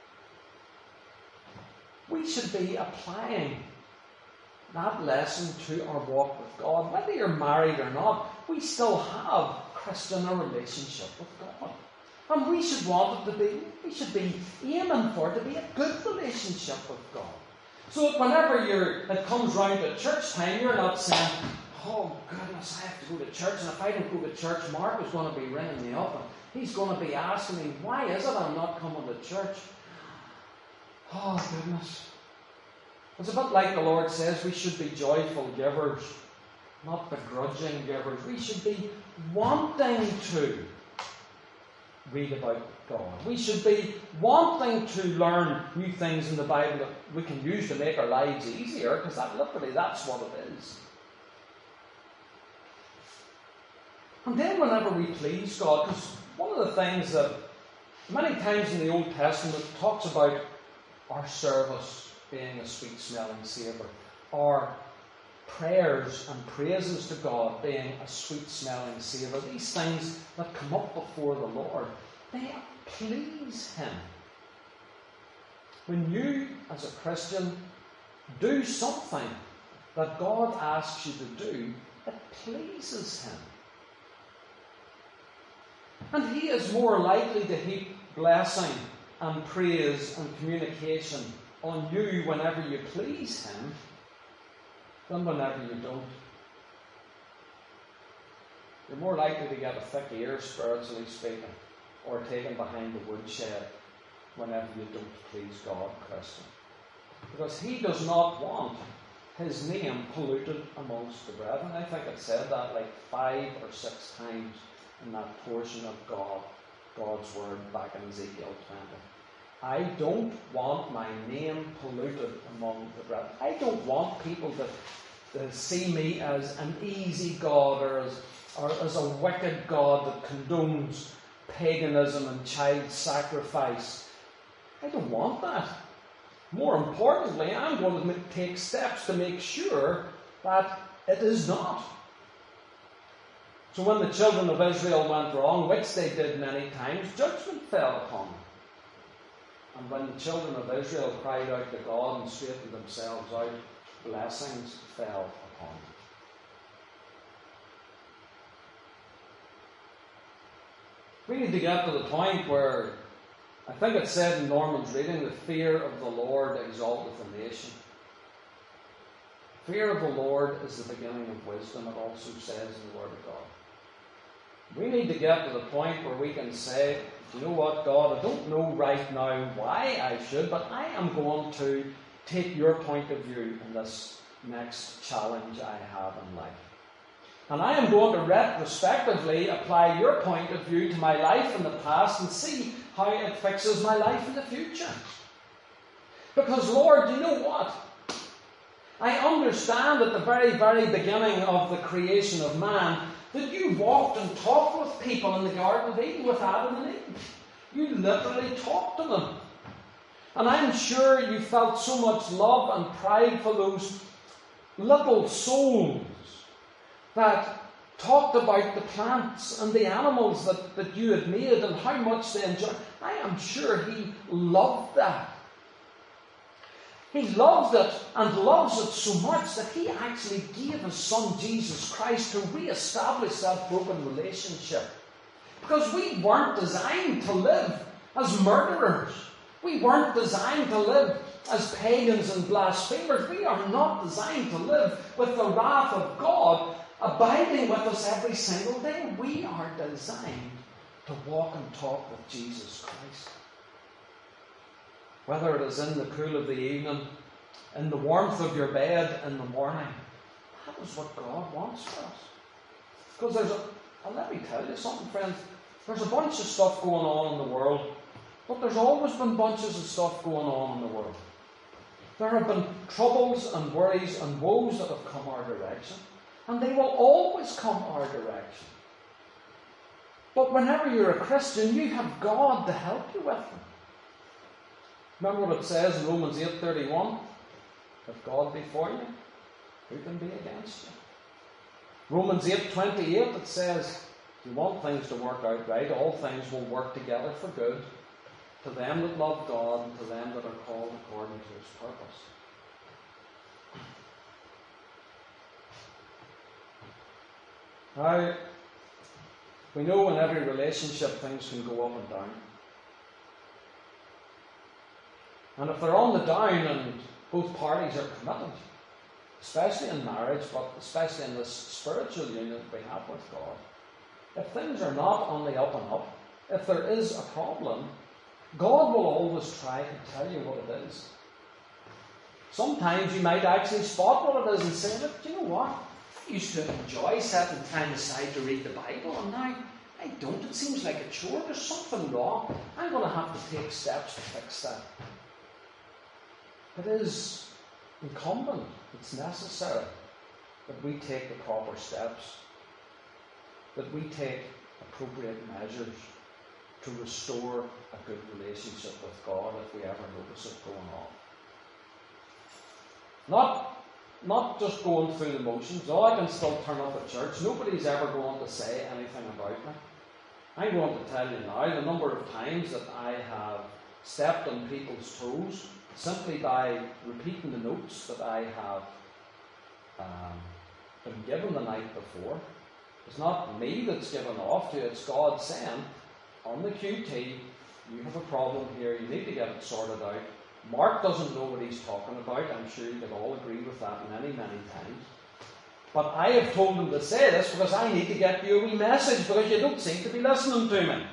[SPEAKER 1] We should be applying that lesson to our walk with God. Whether you're married or not, we still have Christian a relationship with God. And we should want it to be, we should be aiming for it to be a good relationship with God. So that whenever you're, it comes round to church time, you're not saying, oh goodness, I have to go to church, and if I don't go to church, Mark is going to be ringing me up, and he's going to be asking me, why is it I'm not coming to church? Oh goodness. It's a bit like the Lord says, we should be joyful givers, not begrudging givers. We should be wanting to read about God. We should be wanting to learn new things in the Bible that we can use to make our lives easier, because that literally that's what it is. And then whenever we please God, because one of the things that many times in the Old Testament talks about our service being a sweet-smelling savour, our prayers and praises to God being a sweet-smelling savour, these things that come up before the Lord, they please Him. When you, as a Christian, do something that God asks you to do, it pleases Him. And He is more likely to heap blessing and praise and communication on you whenever you please Him than whenever you don't. You're more likely to get a thick ear, spiritually speaking, or taken behind the woodshed whenever you don't please God, Christian. Because He does not want His name polluted amongst the brethren. I think it said that like five or six times in that portion of God, God's word back in Ezekiel twenty. I don't want my name polluted among the brethren. I don't want people to, to see me as an easy God, or as, or as a wicked God that condones paganism and child sacrifice. I don't want that. More importantly, I'm going to take steps to make sure that it is not. So when the children of Israel went wrong, which they did many times, judgment fell upon them. And when the children of Israel cried out to God and straightened themselves out, blessings fell upon them. We need to get to the point where, I think it said in Norman's reading, the fear of the Lord exalteth a nation. Fear of the Lord is the beginning of wisdom, it also says in the Word of God. We need to get to the point where we can say, you know what, God, I don't know right now why I should, but I am going to take your point of view in this next challenge I have in life. And I am going to retrospectively apply your point of view to my life in the past and see how it fixes my life in the future. Because, Lord, you know what? I understand at the very, very beginning of the creation of man that you walked and talked with people in the Garden of Eden with Adam and Eve. You literally talked to them. And I'm sure you felt so much love and pride for those little souls that talked about the plants and the animals that, that you had made and how much they enjoyed. I am sure he loved that. He loved it and loves it so much that he actually gave his son Jesus Christ to re-establish that broken relationship. Because we weren't designed to live as murderers. We weren't designed to live as pagans and blasphemers. We are not designed to live with the wrath of God abiding with us every single day. We are designed to walk and talk with Jesus Christ. Whether it is in the cool of the evening, in the warmth of your bed in the morning, that is what God wants for us. Because there's a, and let me tell you something, friends, there's a bunch of stuff going on in the world, but there's always been bunches of stuff going on in the world. There have been troubles and worries and woes that have come our direction, and they will always come our direction. But whenever you're a Christian, you have God to help you with them. Remember what it says in Romans eight thirty-one? If God be for you, who can be against you? Romans eight twenty-eight, it says, if you want things to work out right, all things will work together for good to them that love God and to them that are called according to His purpose. Now, we know in every relationship things can go up and down. And if they're on the down and both parties are committed, especially in marriage, but especially in this spiritual union that we have with God, if things are not on the up and up, if there is a problem, God will always try to tell you what it is. Sometimes you might actually spot what it is and say, look, do you know what? I used to enjoy setting time aside to read the Bible, and now I don't. It seems like a chore. There's something wrong. I'm going to have to take steps to fix that. It is incumbent, it's necessary that we take the proper steps, that we take appropriate measures to restore a good relationship with God if we ever notice it going off. Not, not just going through the motions. Oh, I can still turn up at church. Nobody's ever going to say anything about me. I'm going to tell you now the number of times that I have stepped on people's toes simply by repeating the notes that I have um, been given the night before. It's not me that's given off to you, it's God saying, on the Q T, you have a problem here, you need to get it sorted out. Mark doesn't know what he's talking about. I'm sure you can all agree with that many, many times. But I have told him to say this because I need to get you a wee message because you don't seem to be listening to me.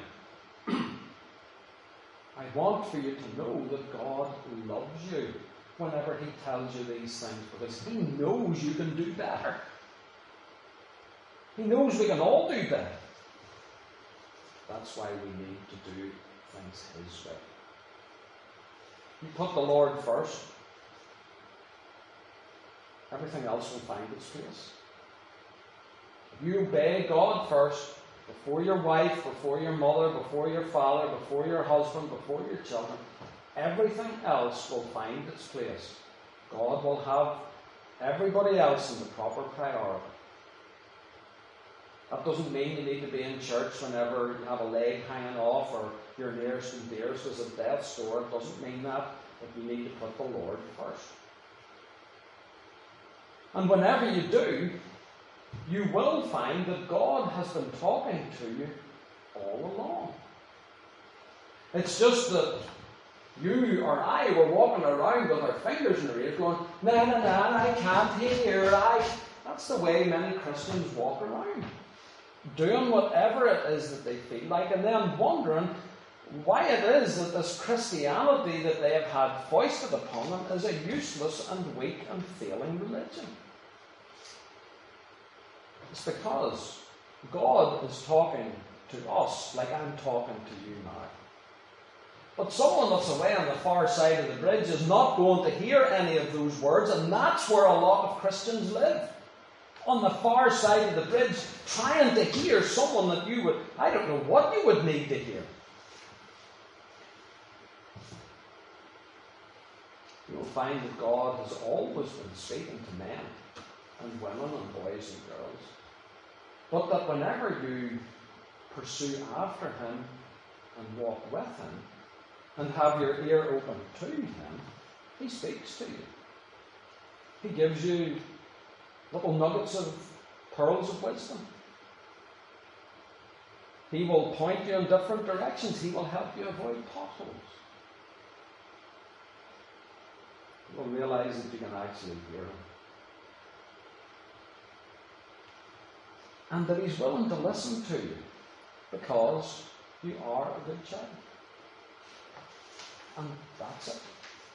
[SPEAKER 1] I want for you to know that God loves you whenever He tells you these things because He knows you can do better. He knows we can all do better. That's why we need to do things His way. You put the Lord first, everything else will find its place. If you obey God first, before your wife, before your mother, before your father, before your husband, before your children, everything else will find its place. God will have everybody else in the proper priority. That doesn't mean you need to be in church whenever you have a leg hanging off or your nearest and dearest is at death's door. It doesn't mean that, but you need to put the Lord first. And whenever you do, you will find that God has been talking to you all along. It's just that you or I were walking around with our fingers in our ears going, na na na, I can't hear, I... That's the way many Christians walk around, doing whatever it is that they feel like, and then wondering why it is that this Christianity that they have had foisted upon them is a useless and weak and failing religion. It's because God is talking to us like I'm talking to you now. But someone that's away on the far side of the bridge is not going to hear any of those words, and that's where a lot of Christians live. On the far side of the bridge, trying to hear someone that you would, I don't know what you would need to hear. You'll find that God has always been speaking to men and women and boys and girls. But that whenever you pursue after Him and walk with Him and have your ear open to Him, He speaks to you. He gives you little nuggets of pearls of wisdom. He will point you in different directions. He will help you avoid potholes. You will realize that you can actually hear Him. And that He's willing to listen to you because you are a good child. And that's it.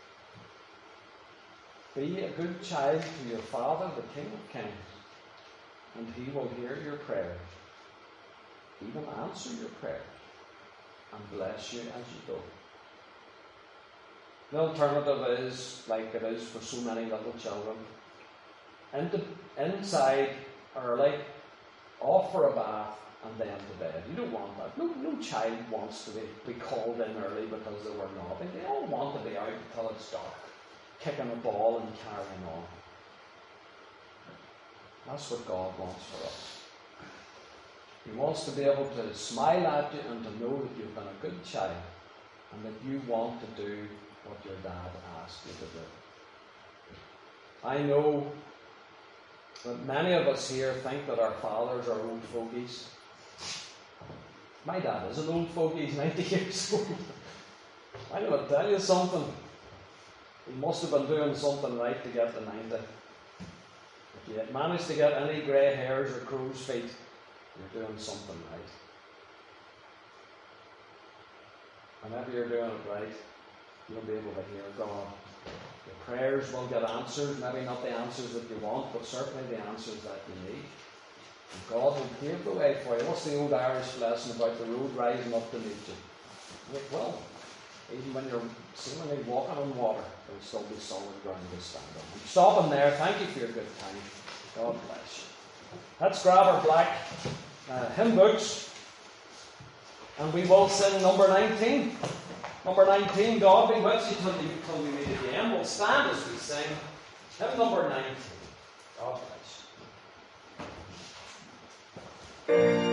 [SPEAKER 1] Be a good child to your Father, the King of Kings, and He will hear your prayers, even answer your prayers, and bless you as you go. The alternative is, like it is for so many little children, into, inside early, off for a bath, and then to bed. You don't want that. No, no child wants to be, be called in early because they were naughty. They all want to be out until it's dark, kicking a ball and carrying on. That's what God wants for us. He wants to be able to smile at you and to know that you've been a good child and that you want to do what your dad asked you to do. I know that many of us here think that our fathers are old fogies. My dad is an old fogey, he's ninety years old. I'm going to tell you something. He must have been doing something right to get to ninety. If you manage to get any grey hairs or crow's feet, you're doing something right. Whenever you're doing it right, you'll be able to hear God. Your prayers will get answered, maybe not the answers that you want, but certainly the answers that you need. And God will pave the way for you. What's the old Irish lesson about the road rising up to meet you? It will. Even when you're seemingly walking on water, there will still be solid ground to stand on. I'm stopping there. Thank you for your good time. God bless you. Let's grab our black uh, hymn books, and we will sing number nineteen. Number nineteen, God be with you till we, till we meet again. We'll stand as we sing hymn number nineteen. God bless you.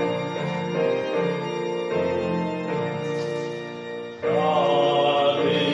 [SPEAKER 5] God be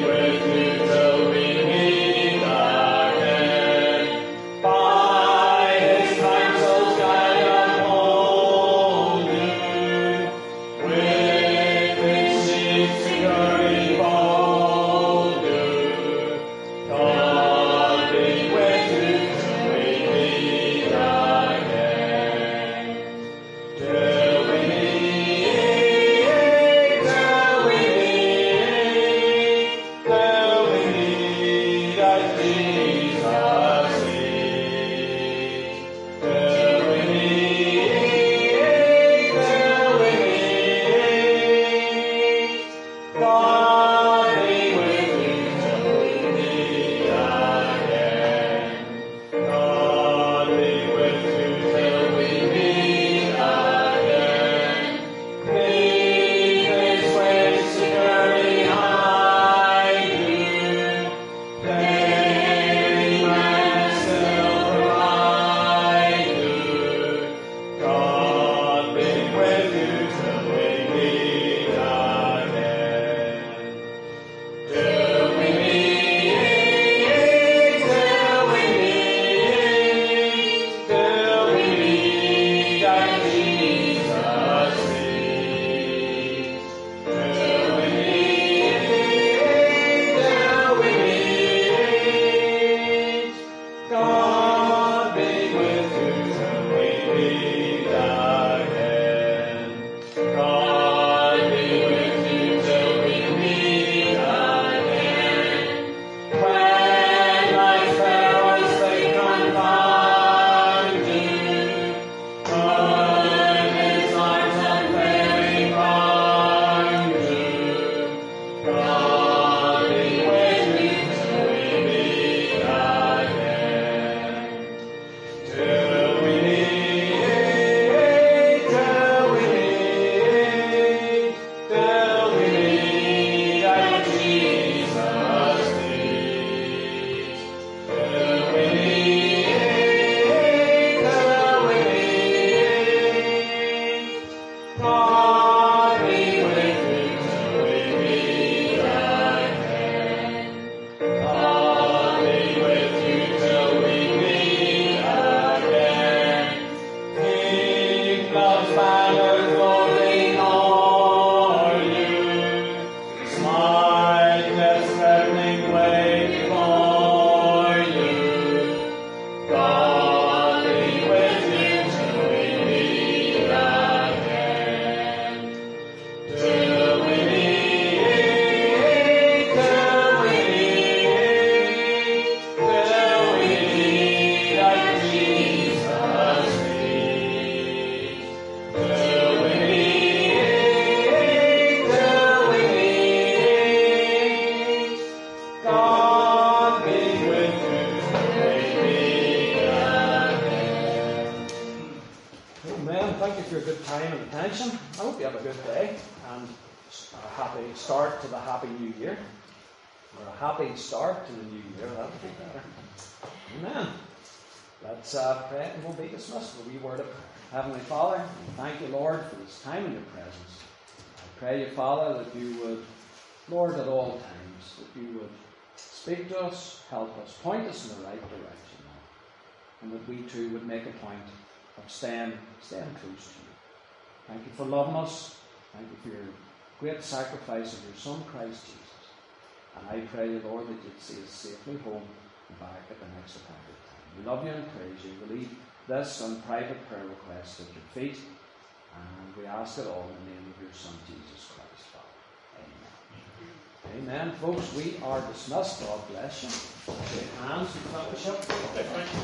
[SPEAKER 1] time and attention. I hope you have a good day and a happy start to the happy new year. Or a happy start to the new year, that would be better. Amen. Let's uh, pray and we'll be dismissed with a wee word of prayer. Heavenly Father, we thank you, Lord, for this time in your presence. I pray you, Father, that you would, Lord, at all times, that you would speak to us, help us, point us in the right direction, Lord, and that we too would make a point of staying, staying close to you. Thank you for loving us. Thank you for your great sacrifice of your Son, Christ Jesus. And I pray, Lord, that you'd see us safely home and back at the next appointed time. We love you and praise you. We leave this and private prayer requests at your feet, and we ask it all in the name of your Son, Jesus Christ, Father. Amen. Amen. Folks, we are dismissed. God bless you. Shake hands and fellowship.